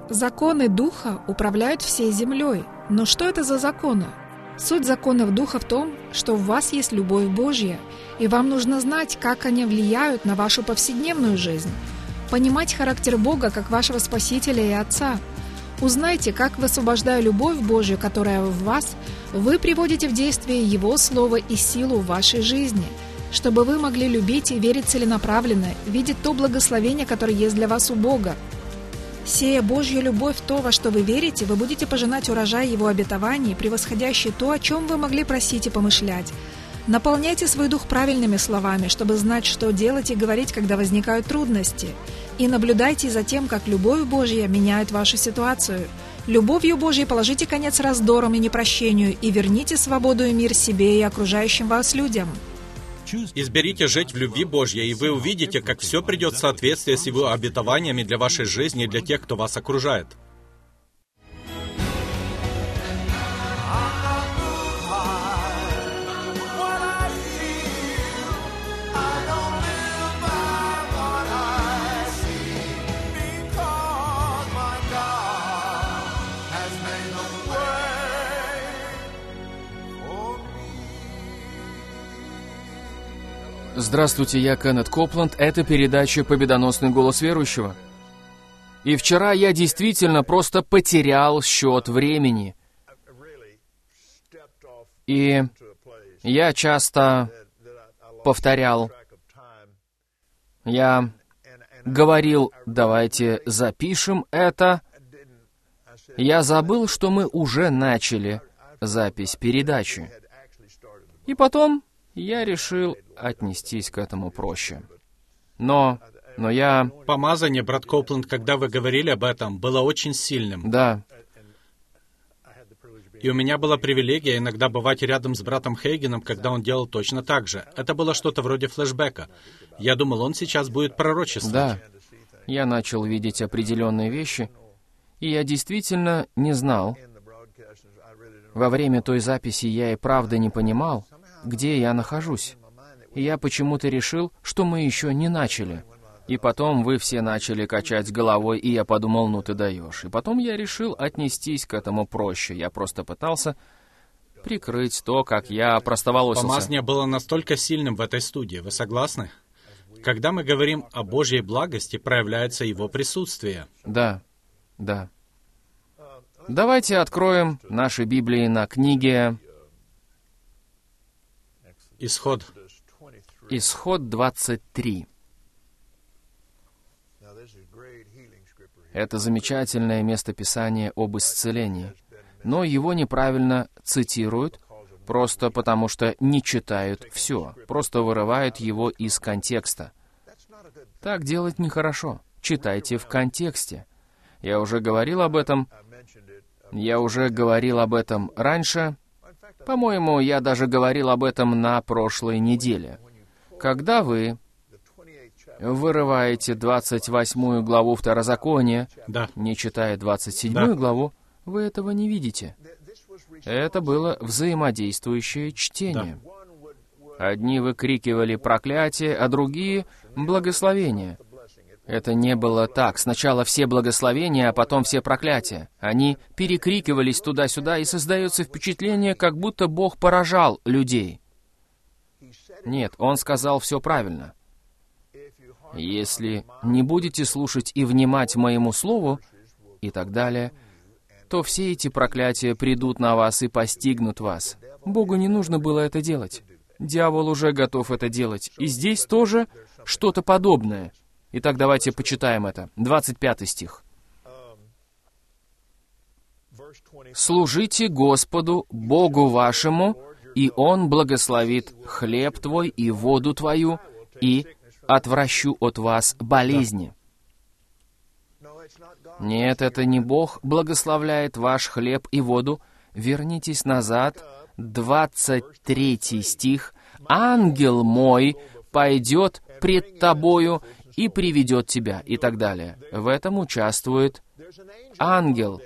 Законы Духа управляют всей землей. Но что это за законы? Суть законов Духа в том, что в вас есть любовь Божья, и вам нужно знать, как они влияют на вашу повседневную жизнь. Понимать характер Бога как вашего Спасителя и Отца. Узнайте, как, высвобождая любовь Божью, которая в вас, вы приводите в действие Его Слово и силу в вашей жизни, чтобы вы могли любить и верить целенаправленно, видеть то благословение, которое есть для вас у Бога. Сея Божью любовь в то, во что вы верите, вы будете пожинать урожай Его обетований, превосходящий то, о чем вы могли просить и помышлять. Наполняйте свой дух правильными словами, чтобы знать, что делать и говорить, когда возникают трудности. И наблюдайте за тем, как любовь Божья меняет вашу ситуацию. Любовью Божьей положите конец раздорам и непрощению и верните свободу и мир себе и окружающим вас людям. Изберите жить в любви Божьей, и вы увидите, как все придет в соответствие с Его обетованиями для вашей жизни и для тех, кто вас окружает. Здравствуйте, я Кеннет Копланд. Это передача «Победоносный голос верующего». И вчера я действительно просто потерял счет времени. И я часто повторял, я говорил, давайте запишем это. Я забыл, что мы уже начали запись передачи. И потом я решил отнестись к этому проще. Но я... Помазание, брат Копланд, когда вы говорили об этом, было очень сильным. Да. И у меня была привилегия иногда бывать рядом с братом Хейгеном, когда он делал точно так же. Это было что-то вроде флешбека. Я думал, он сейчас будет пророчествовать. Да. Я начал видеть определенные вещи, и я действительно не знал. Во время той записи я и правда не понимал, где я нахожусь. И я почему-то решил, что мы еще не начали. И потом вы все начали качать головой, и я подумал, ну ты даешь. И потом я решил отнестись к этому проще. Я просто пытался прикрыть то, как я простоволосился. Помазание было настолько сильным в этой студии, вы согласны? Когда мы говорим о Божьей благости, проявляется Его присутствие. Да, да. Давайте откроем наши Библии на книге Исход. Исход 23. Это замечательное местописание об исцелении, но его неправильно цитируют, просто потому что не читают все, просто вырывают его из контекста. Так делать нехорошо. Читайте в контексте. Я уже говорил об этом раньше. По-моему, я даже говорил об этом на прошлой неделе. Когда вы вырываете 28 главу Второзакония, не читая 27 главу, вы этого не видите. Это было взаимодействующее чтение. Одни выкрикивали проклятие, а другие — благословение. Это не было так. Сначала все благословения, а потом все проклятия. Они перекрикивались туда-сюда, и создается впечатление, как будто Бог поражал людей. Нет, Он сказал все правильно. Если не будете слушать и внимать моему слову, и так далее, то все эти проклятия придут на вас и постигнут вас. Богу не нужно было это делать. Дьявол уже готов это делать. И здесь тоже что-то подобное. Итак, давайте почитаем это. 25 стих. «Служите Господу, Богу вашему, и Он благословит хлеб твой и воду твою, и отвращу от вас болезни». Нет, это не Бог благословляет ваш хлеб и воду. Вернитесь назад. 23 стих. «Ангел мой пойдет пред тобою и приведет тебя», и так далее. В этом участвует ангел.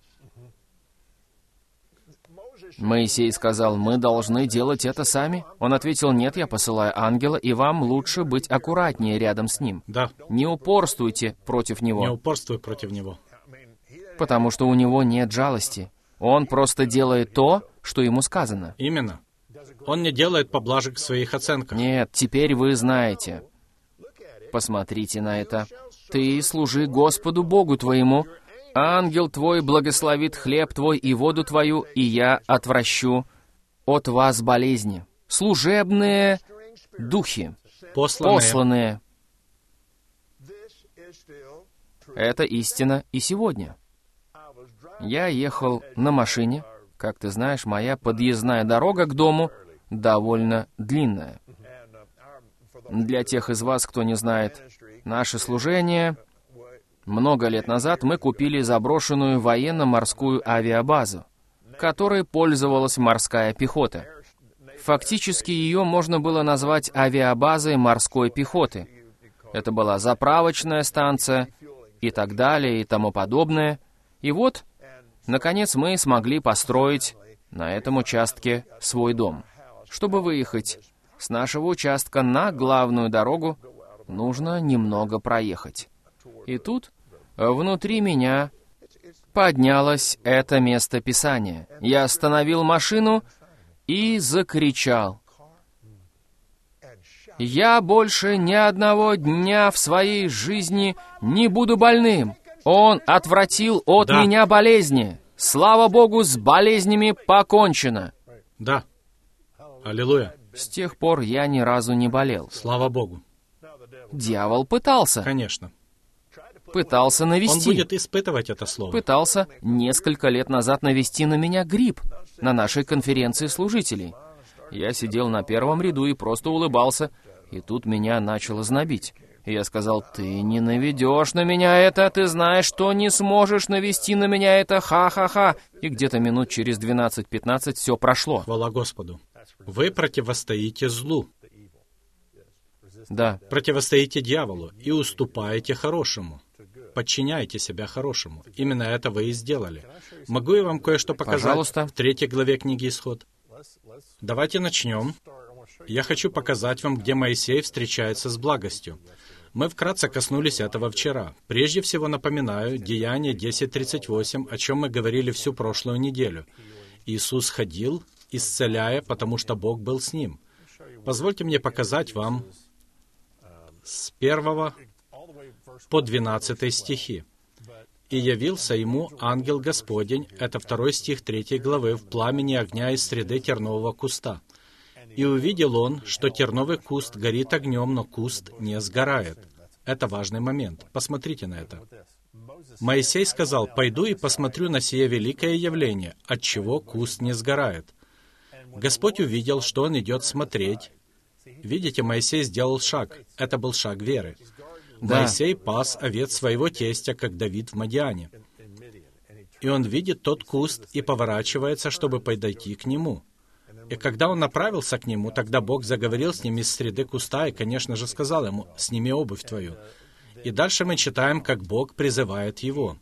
Моисей сказал, мы должны делать это сами. Он ответил, нет, я посылаю ангела, и вам лучше быть аккуратнее рядом с ним. Да. Не упорствуйте против него. Не упорствуй против него. Потому что у него нет жалости. Он просто делает то, что ему сказано. Именно. Он не делает поблажек в своих оценках. Нет, теперь вы знаете. Посмотрите на это. «Ты служи Господу Богу твоему, ангел твой благословит хлеб твой и воду твою, и я отвращу от вас болезни». Служебные духи, посланные. Это истина и сегодня. Я ехал на машине. Как ты знаешь, моя подъездная дорога к дому довольно длинная. Для тех из вас, кто не знает, наше служение, много лет назад мы купили заброшенную военно-морскую авиабазу, которой пользовалась морская пехота. Фактически ее можно было назвать авиабазой морской пехоты. Это была заправочная станция и так далее и тому подобное. И вот, наконец, мы смогли построить на этом участке свой дом. Чтобы выехать с нашего участка на главную дорогу, нужно немного проехать. И тут внутри меня поднялось это место Писания. Я остановил машину и закричал: «Я больше ни одного дня в своей жизни не буду больным. Он отвратил от меня болезни. Слава Богу, с болезнями покончено». Да. Аллилуйя. С тех пор я ни разу не болел. Слава Богу. Дьявол пытался. Конечно. Пытался навести. Он будет испытывать это слово. Пытался несколько лет назад навести на меня грипп на нашей конференции служителей. Я сидел на первом ряду и просто улыбался, и тут меня начало знобить. И я сказал: «Ты не наведешь на меня это, ты знаешь, что не сможешь навести на меня это, ха-ха-ха». И где-то минут через 12-15 все прошло. Хвала Господу. Вы противостоите злу. Да. Противостоите дьяволу и уступаете хорошему. Подчиняйте себя хорошему. Именно это вы и сделали. Могу я вам кое-что показать? Пожалуйста. В 3 главе книги Исход. Давайте начнем. Я хочу показать вам, где Моисей встречается с благостью. Мы вкратце коснулись этого вчера. Прежде всего напоминаю, Деяние 10:38, о чем мы говорили всю прошлую неделю. Иисус ходил, исцеляя, потому что Бог был с ним. Позвольте мне показать вам с 1 по 12 стихи. «И явился ему ангел Господень», это 2 стих 3 главы, «в пламени огня из среды тернового куста. И увидел он, что терновый куст горит огнем, но куст не сгорает». Это важный момент. Посмотрите на это. Моисей сказал: «Пойду и посмотрю на сие великое явление, отчего куст не сгорает». Господь увидел, что он идет смотреть. Видите, Моисей сделал шаг. Это был шаг веры. Да. Моисей пас овец своего тестя, как Давид в Мадиане. И он видит тот куст и поворачивается, чтобы подойти к нему. И когда он направился к нему, тогда Бог заговорил с ним из среды куста и, конечно же, сказал ему: «Сними обувь твою». И дальше мы читаем, как Бог призывает его.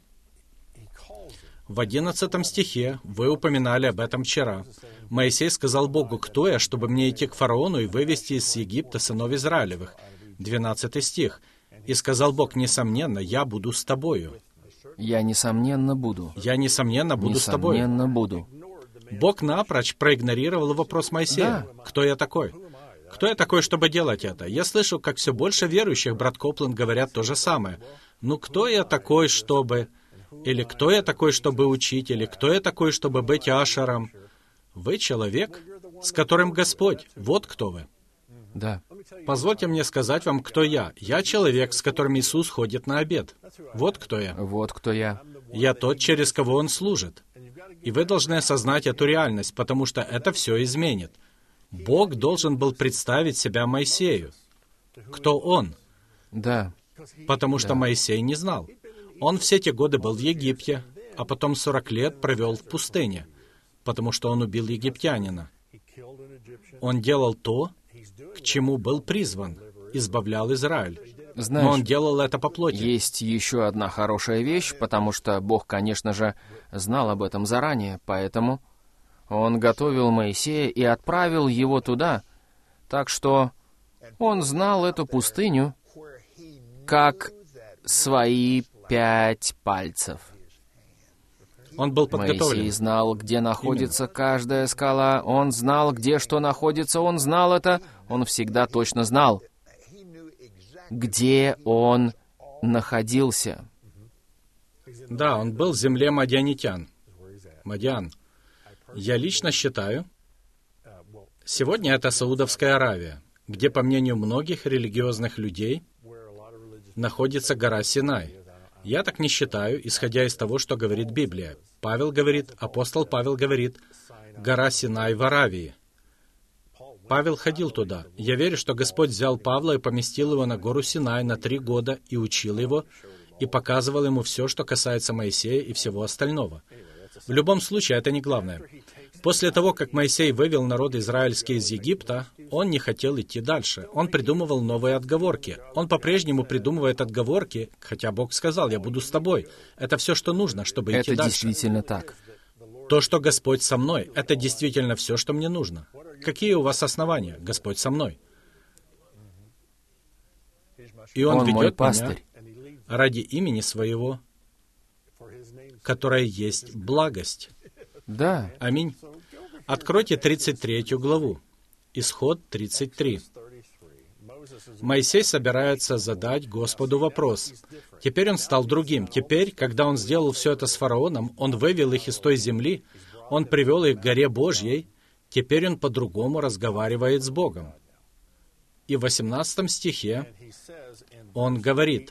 В 11 стихе, вы упоминали об этом вчера, Моисей сказал Богу: «Кто я, чтобы мне идти к фараону и вывести из Египта сынов Израилевых?» 12 стих. «И сказал Бог: несомненно, я буду с тобою». Я несомненно буду. Я несомненно буду с тобой. Несомненно буду. Бог напрочь проигнорировал вопрос Моисея. Да. Кто я такой? Кто я такой, чтобы делать это? Я слышу, как все больше верующих, брат Копланд, говорят то же самое. Ну, кто я такой, чтобы... Или кто я такой, чтобы учить? Или кто я такой, чтобы быть ашером? Вы человек, с которым Господь. Вот кто вы. Да. Позвольте мне сказать вам, кто я. Я человек, с которым Иисус ходит на обед. Вот кто я. Вот кто я. Я тот, через кого Он служит. И вы должны осознать эту реальность, потому что это все изменит. Бог должен был представить себя Моисею. Кто Он? Да. Потому что Моисей не знал. Он все те годы был в Египте, а потом 40 лет провел в пустыне, потому что он убил египтянина. Он делал то, к чему был призван, избавлял Израиль. Знаешь, но он делал это по плоти. Есть еще одна хорошая вещь, потому что Бог, конечно же, знал об этом заранее, поэтому Он готовил Моисея и отправил его туда, так что он знал эту пустыню как свои 5 пальцев. Он был подготовлен. Моисей знал, где находится каждая скала. Он знал, где что находится. Он знал это. Он всегда точно знал, где он находился. Да, он был в земле мадианитян. Мадиан. Я лично считаю, сегодня это Саудовская Аравия, где, по мнению многих религиозных людей, находится гора Синай. Я так не считаю, исходя из того, что говорит Библия. Апостол Павел говорит, гора Синай в Аравии. Павел ходил туда. Я верю, что Господь взял Павла и поместил его на гору Синай на 3 года и учил его, и показывал ему все, что касается Моисея и всего остального. В любом случае, это не главное. После того, как Моисей вывел народ израильский из Египта, он не хотел идти дальше. Он придумывал новые отговорки. Он по-прежнему придумывает отговорки, хотя Бог сказал, «Я буду с тобой». Это все, что нужно, чтобы идти дальше. Это действительно так. То, что Господь со мной, это действительно все, что мне нужно. Какие у вас основания? Господь со мной. И Он ведет меня ради имени Своего, которое есть благость. Да. Аминь. Откройте 33 главу. Исход 33. Моисей собирается задать Господу вопрос. Теперь он стал другим. Теперь, когда он сделал все это с фараоном, он вывел их из той земли, он привел их к горе Божьей, теперь он по-другому разговаривает с Богом. И в 18 стихе он говорит,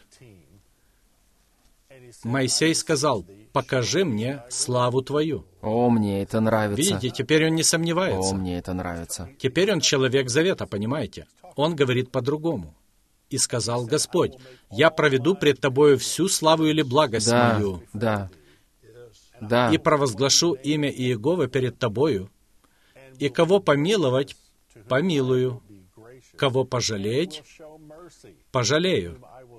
Моисей сказал, «Покажи мне славу Твою». О, мне это нравится. Видите, теперь он не сомневается. О, мне это нравится. Теперь он человек завета, понимаете? Он говорит по-другому. «И сказал Господь, я проведу пред Тобою всю славу или благость мою, да. и провозглашу имя Иеговы перед Тобою, и кого помиловать, помилую, кого пожалеть, пожалею».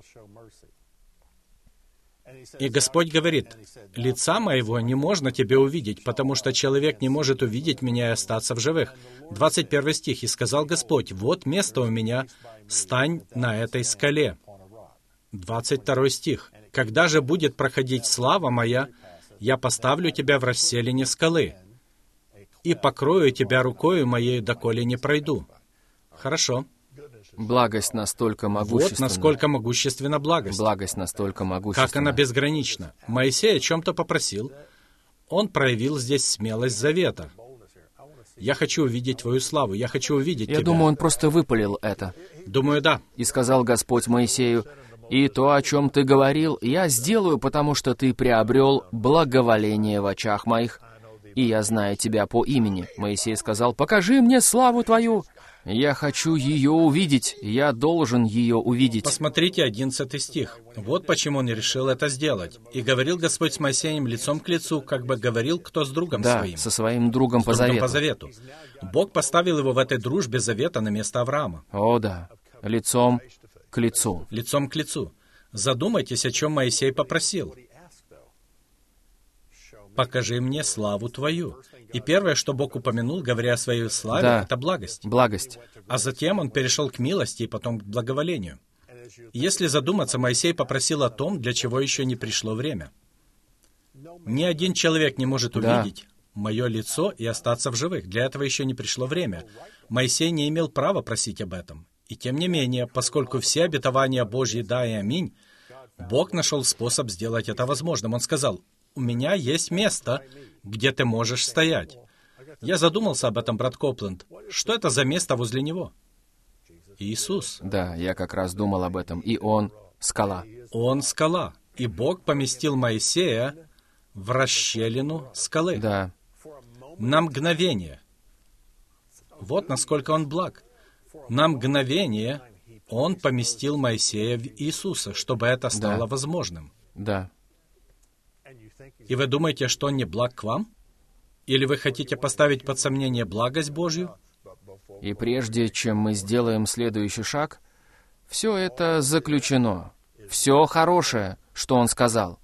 И Господь говорит, «Лица моего не можно тебе увидеть, потому что человек не может увидеть меня и остаться в живых». 21 стих. «И сказал Господь, вот место у меня, стань на этой скале». 22 стих. «Когда же будет проходить слава моя, я поставлю тебя в расселине скалы и покрою тебя рукою моей, доколе не пройду». Хорошо. Благость настолько могущественна. Вот насколько могущественна благость. Благость настолько могущественна. Как она безгранична. Моисей о чем-то попросил. Он проявил здесь смелость завета. «Я хочу увидеть Твою славу, я хочу увидеть Тебя». Я думаю, он просто выпалил это. Думаю, да. «И сказал Господь Моисею, и то, о чем ты говорил, я сделаю, потому что ты приобрел благоволение в очах моих, и я знаю тебя по имени». Моисей сказал, «Покажи мне славу Твою». Я хочу ее увидеть, я должен ее увидеть. Посмотрите 11 стих. Вот почему он решил это сделать. «И говорил Господь с Моисеем лицом к лицу, как бы говорил кто с другом своим». Да, со своим другом по завету. Бог поставил его в этой дружбе завета на место Авраама. О да, лицом к лицу. Лицом к лицу. Задумайтесь, о чем Моисей попросил. «Покажи мне славу Твою». И первое, что Бог упомянул, говоря о своей славе, это благость. Благость. А затем он перешел к милости и потом к благоволению. Если задуматься, Моисей попросил о том, для чего еще не пришло время. Ни один человек не может увидеть мое лицо и остаться в живых. Для этого еще не пришло время. Моисей не имел права просить об этом. И тем не менее, поскольку все обетования Божьи «да» и «аминь», Бог нашел способ сделать это возможным. Он сказал, «У меня есть место, где ты можешь стоять». Я задумался об этом, брат Копленд. Что это за место возле него? Иисус. Да, я как раз думал об этом. И Он — скала. Он — скала. И Бог поместил Моисея в расщелину скалы. Да. На мгновение. Вот насколько Он благ. На мгновение Он поместил Моисея в Иисуса, чтобы это стало возможным. Да. И вы думаете, что Он не благ к вам? Или вы хотите поставить под сомнение благость Божью? И прежде чем мы сделаем следующий шаг, все это заключено. Все хорошее, что Он сказал.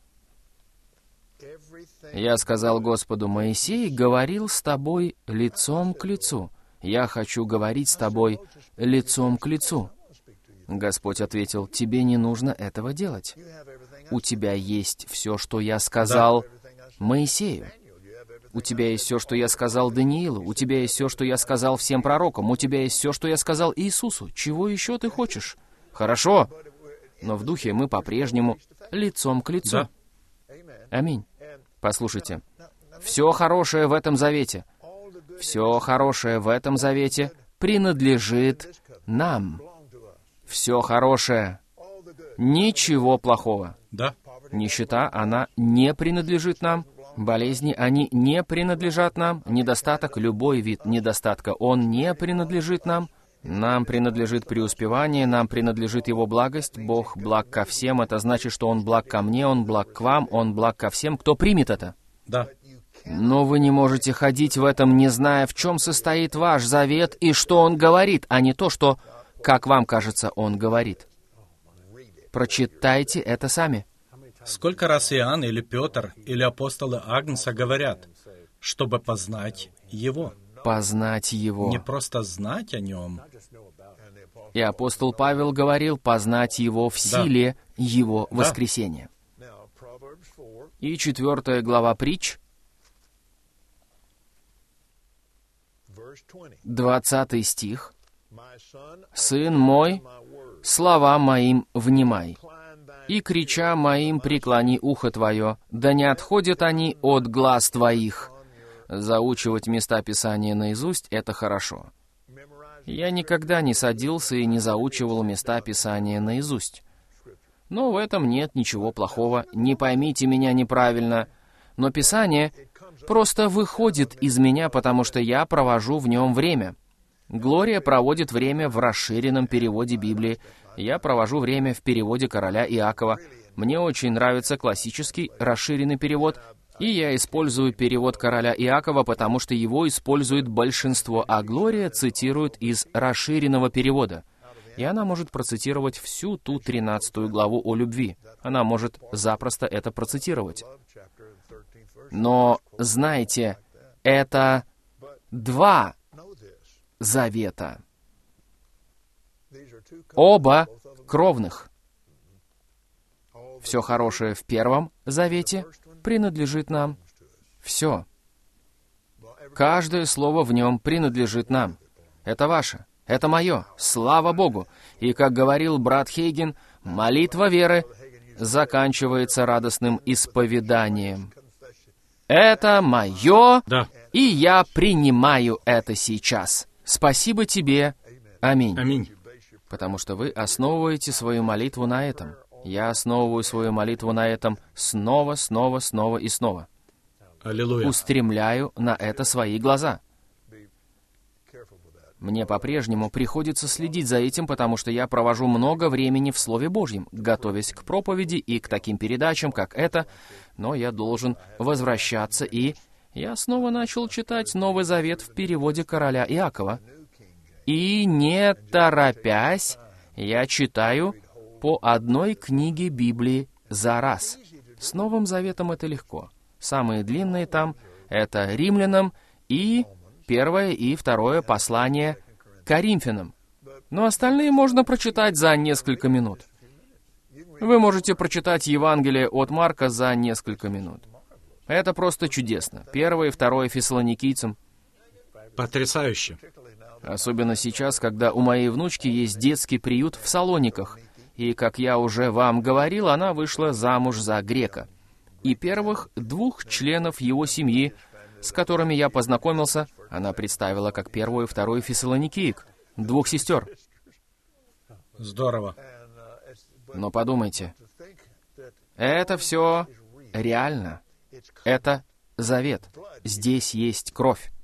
Я сказал Господу, Моисей говорил с тобой лицом к лицу. Я хочу говорить с тобой лицом к лицу. Господь ответил, тебе не нужно этого делать. У тебя есть все, что я сказал, Моисею. У тебя есть все, что я сказал Даниилу. У тебя есть все, что я сказал всем пророкам. У тебя есть все, что я сказал Иисусу. Чего еще ты хочешь? Хорошо. Но в духе мы по-прежнему лицом к лицу. Да. Аминь. Послушайте. Все хорошее в этом завете. Все хорошее в этом завете принадлежит нам. Все хорошее. Ничего плохого. Да. Нищета, она не принадлежит нам. Болезни, они не принадлежат нам. Недостаток, любой вид недостатка, он не принадлежит нам. Нам принадлежит преуспевание, нам принадлежит Его благость. Бог благ ко всем. Это значит, что Он благ ко мне, Он благ к вам, Он благ ко всем, кто примет это. Да. Но вы не можете ходить в этом, не зная, в чем состоит ваш завет и что он говорит, а не то, что, как вам кажется, он говорит. Прочитайте это сами. Сколько раз Иоанн или Петр или апостолы Агнца говорят, чтобы познать Его? Познать Его. Не просто знать о Нем. И апостол Павел говорил, познать Его в силе Его воскресения. И 4 глава Притч, 20 стих. «Сын мой, словам моим внимай, и крича моим преклони ухо твое, да не отходят они от глаз твоих». Заучивать места Писания наизусть — это хорошо. Я никогда не садился и не заучивал места Писания наизусть. Но в этом нет ничего плохого, не поймите меня неправильно. Но Писание просто выходит из меня, потому что я провожу в нем время. Глория проводит время в расширенном переводе Библии. Я провожу время в переводе короля Иакова. Мне очень нравится классический расширенный перевод, и я использую перевод короля Иакова, потому что его использует большинство, а Глория цитирует из расширенного перевода. И она может процитировать всю ту 13 главу о любви. Она может запросто это процитировать. Но, знаете, это 2 завета. Оба кровных. Все хорошее в Первом завете принадлежит нам. Все. Каждое слово в нем принадлежит нам. Это ваше. Это мое. Слава Богу. И, как говорил брат Хейген, молитва веры заканчивается радостным исповеданием. Это мое, и я принимаю это сейчас. Спасибо тебе. Аминь. Аминь. Потому что вы основываете свою молитву на этом. Я основываю свою молитву на этом снова и снова. Аллилуйя. Устремляю на это свои глаза. Мне по-прежнему приходится следить за этим, потому что я провожу много времени в Слове Божьем, готовясь к проповеди и к таким передачам, как эта, но я должен возвращаться, и я снова начал читать Новый Завет в переводе короля Иакова. И не торопясь, я читаю по одной книге Библии за раз. С Новым Заветом это легко. Самые длинные там — это Римлянам и 1 и 2 послание Коринфянам. Но остальные можно прочитать за несколько минут. Вы можете прочитать Евангелие от Марка за несколько минут. Это просто чудесно. 1 и 2 Фессалоникийцам. Потрясающе. Особенно сейчас, когда у моей внучки есть детский приют в Салониках. И, как я уже вам говорил, она вышла замуж за грека. И первых 2 членов его семьи, с которыми я познакомился, она представила как 1 и 2 Фессалоникиек, 2 сестер. Здорово. Но подумайте, это все реально. Это завет. Здесь есть кровь.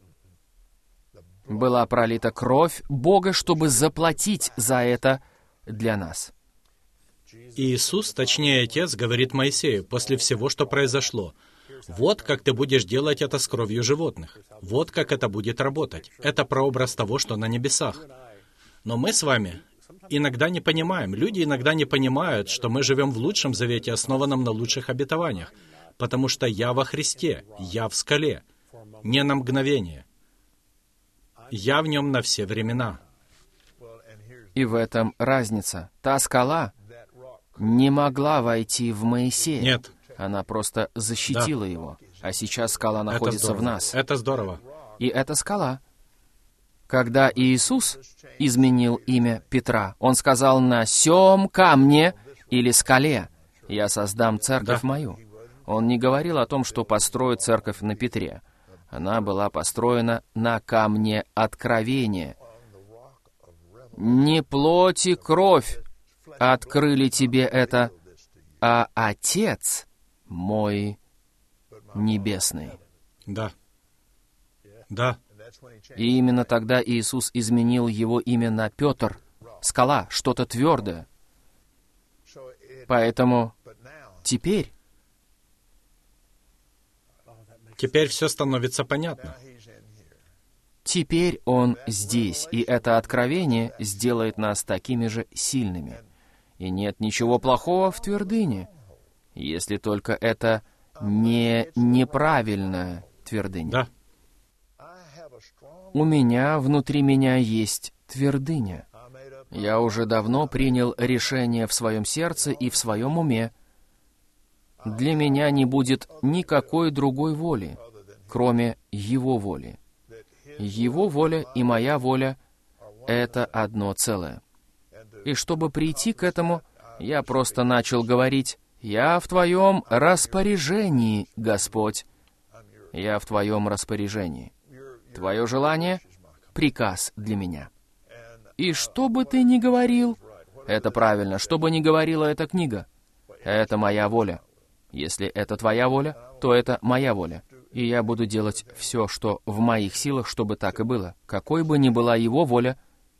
Была пролита кровь Бога, чтобы заплатить за это для нас. Иисус, точнее Отец, говорит Моисею после всего, что произошло: «Вот как ты будешь делать это с кровью животных. Вот как это будет работать. Это прообраз того, что на небесах». Но мы с вами иногда не понимаем, люди иногда не понимают, что мы живем в лучшем завете, основанном на лучших обетованиях, потому что я во Христе, я в скале, не на мгновение. Я в нем на все времена. И в этом разница. Та скала не могла войти в Моисея. Нет. Она просто защитила его. А сейчас скала находится в нас. Это здорово. И эта скала. Когда Иисус изменил имя Петра, Он сказал: «На сём камне или скале я создам церковь мою». Он не говорил о том, что построит церковь на Петре. Она была построена на камне откровения. Не плоть и кровь открыли тебе это, а Отец мой небесный. Да. Да. И именно тогда Иисус изменил его имя на Петр, скала, что-то твердое. Поэтому теперь все становится понятно. Теперь Он здесь, и это откровение сделает нас такими же сильными. И нет ничего плохого в твердыне, если только это не неправильная твердыня. Да. У меня, внутри меня есть твердыня. Я уже давно принял решение в своем сердце и в своем уме. Для меня не будет никакой другой воли, кроме Его воли. Его воля и моя воля — это одно целое. И чтобы прийти к этому, я просто начал говорить: «Я в Твоем распоряжении, Господь. Я в Твоем распоряжении. Твое желание — приказ для меня». И что бы ты ни говорил, это правильно, что бы ни говорила эта книга, это моя воля. Если это Твоя воля, то это моя воля. И я буду делать все, что в моих силах, чтобы так и было. Какой бы ни была Его воля,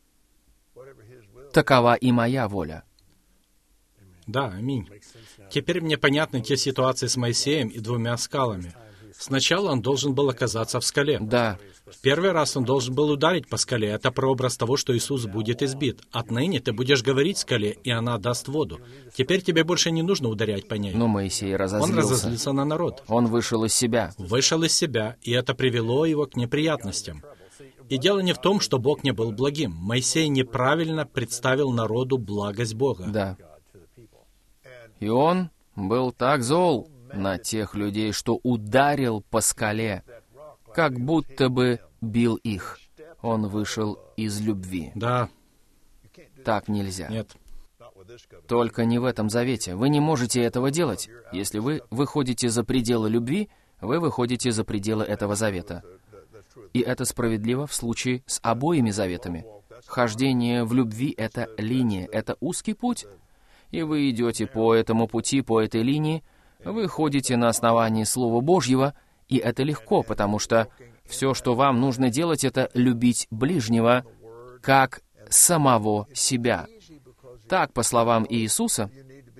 такова и моя воля. Да, аминь. Теперь мне понятны те ситуации с Моисеем и 2 скалами. Сначала он должен был оказаться в скале. Да. В первый раз он должен был ударить по скале. Это прообраз того, что Иисус будет избит. Отныне ты будешь говорить скале, и она даст воду. Теперь тебе больше не нужно ударять по ней. Но Моисей разозлился. Он разозлился на народ. Он вышел из себя. Вышел из себя, и это привело его к неприятностям. И дело не в том, что Бог не был благим. Моисей неправильно представил народу благость Бога. Да. И он был так зол на тех людей, что ударил по скале, как будто бы бил их. Он вышел из любви. Да. Так нельзя. Нет. Только не в этом завете. Вы не можете этого делать. Если вы выходите за пределы любви, вы выходите за пределы этого завета. И это справедливо в случае с обоими заветами. Хождение в любви — это линия, это узкий путь. И вы идете по этому пути, по этой линии, вы ходите на основании Слова Божьего, и это легко, потому что все, что вам нужно делать, это любить ближнего, как самого себя. Так, по словам Иисуса,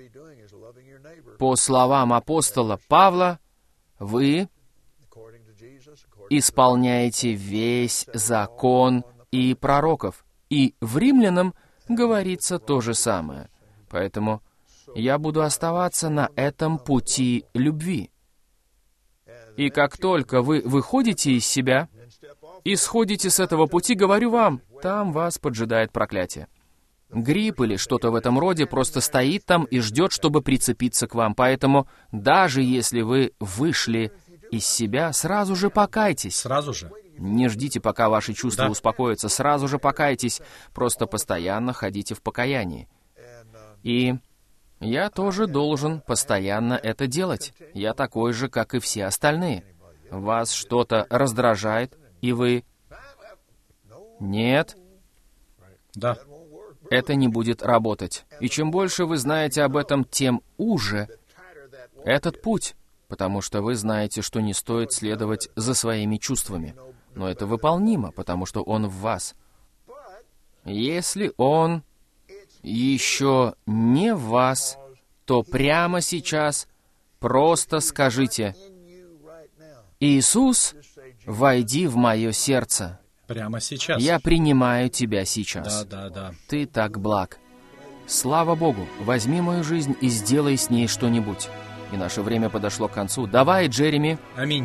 по словам апостола Павла, вы исполняете весь закон и пророков. И в Римлянам говорится то же самое. Поэтому я буду оставаться на этом пути любви. И как только вы выходите из себя и сходите с этого пути, говорю вам, там вас поджидает проклятие. Гриб или что-то в этом роде просто стоит там и ждет, чтобы прицепиться к вам. Поэтому даже если вы вышли из себя, сразу же покайтесь. Сразу же. Не ждите, пока ваши чувства успокоятся. Сразу же покайтесь. Просто постоянно ходите в покаянии. И я тоже должен постоянно это делать. Я такой же, как и все остальные. Вас что-то раздражает, и вы... Нет. Да. Это не будет работать. И чем больше вы знаете об этом, тем уже этот путь, потому что вы знаете, что не стоит следовать за своими чувствами. Но это выполнимо, потому что он в вас. Если он еще не в вас, то прямо сейчас просто скажите: «Иисус, войди в мое сердце». Прямо сейчас. Я принимаю тебя сейчас. Да. Ты так благ. Слава Богу, возьми мою жизнь и сделай с ней что-нибудь. И наше время подошло к концу. Давай, Джереми. Аминь.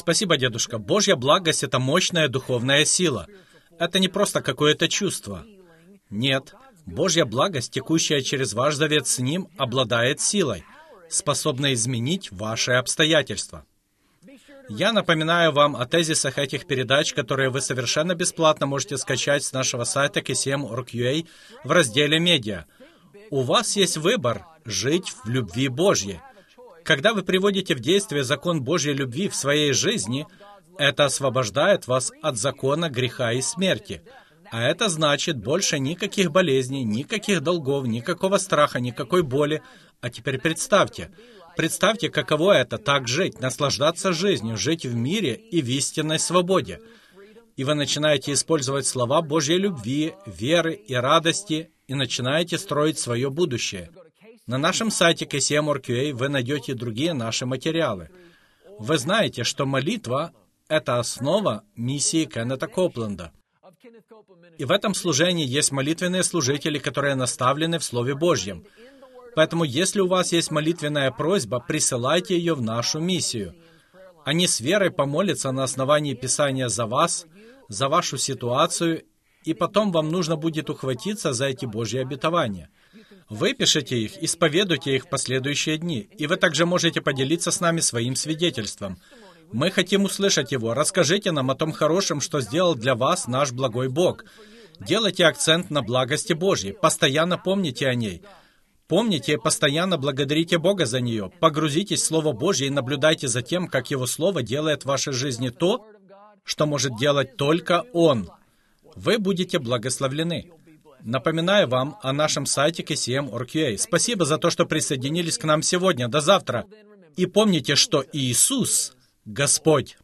Спасибо, дедушка. Божья благость — это мощная духовная сила. Это не просто какое-то чувство. Нет. Божья благость, текущая через ваш завет с Ним, обладает силой, способной изменить ваши обстоятельства. Я напоминаю вам о тезисах этих передач, которые вы совершенно бесплатно можете скачать с нашего сайта kcm.org.ua в разделе «Медиа». У вас есть выбор жить в любви Божьей. Когда вы приводите в действие закон Божьей любви в своей жизни, это освобождает вас от закона греха и смерти. А это значит больше никаких болезней, никаких долгов, никакого страха, никакой боли. А теперь представьте, каково это так жить, наслаждаться жизнью, жить в мире и в истинной свободе. И вы начинаете использовать слова Божьей любви, веры и радости, и начинаете строить свое будущее. На нашем сайте kcm.org.ua вы найдете другие наши материалы. Вы знаете, что молитва — это основа миссии Кеннета Копленда. И в этом служении есть молитвенные служители, которые наставлены в Слове Божьем. Поэтому, если у вас есть молитвенная просьба, присылайте ее в нашу миссию. Они с верой помолятся на основании Писания за вас, за вашу ситуацию, и потом вам нужно будет ухватиться за эти Божьи обетования. Выпишите их, исповедуйте их в последующие дни, и вы также можете поделиться с нами своим свидетельством. Мы хотим услышать его. Расскажите нам о том хорошем, что сделал для вас наш благой Бог. Делайте акцент на благости Божьей, постоянно помните о ней. Помните и постоянно благодарите Бога за нее. Погрузитесь в Слово Божье и наблюдайте за тем, как Его Слово делает в вашей жизни то, что может делать только Он. Вы будете благословлены. Напоминаю вам о нашем сайте kcm.org.ua. Спасибо за то, что присоединились к нам сегодня. До завтра. И помните, что Иисус — Господь.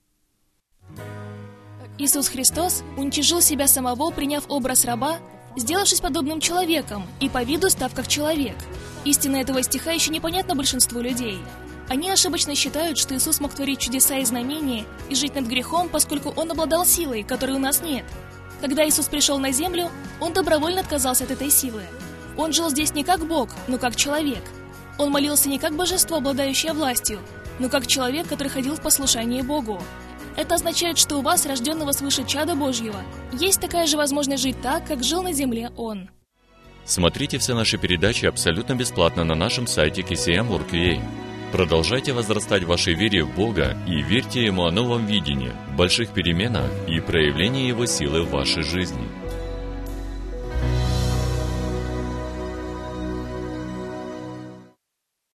Иисус Христос уничижил себя самого, приняв образ раба, сделавшись подобным человеком и по виду став как человек. Истина этого стиха еще непонятна большинству людей. Они ошибочно считают, что Иисус мог творить чудеса и знамения и жить над грехом, поскольку Он обладал силой, которой у нас нет. Когда Иисус пришел на землю, Он добровольно отказался от этой силы. Он жил здесь не как Бог, но как человек. Он молился не как божество, обладающее властью, но как человек, который ходил в послушании Богу. Это означает, что у вас, рожденного свыше чада Божьего, есть такая же возможность жить так, как жил на земле Он. Смотрите все наши передачи абсолютно бесплатно на нашем сайте kcm.org.ua. Продолжайте возрастать в вашей вере в Бога и верьте Ему о новом видении, больших переменах и проявлении Его силы в вашей жизни.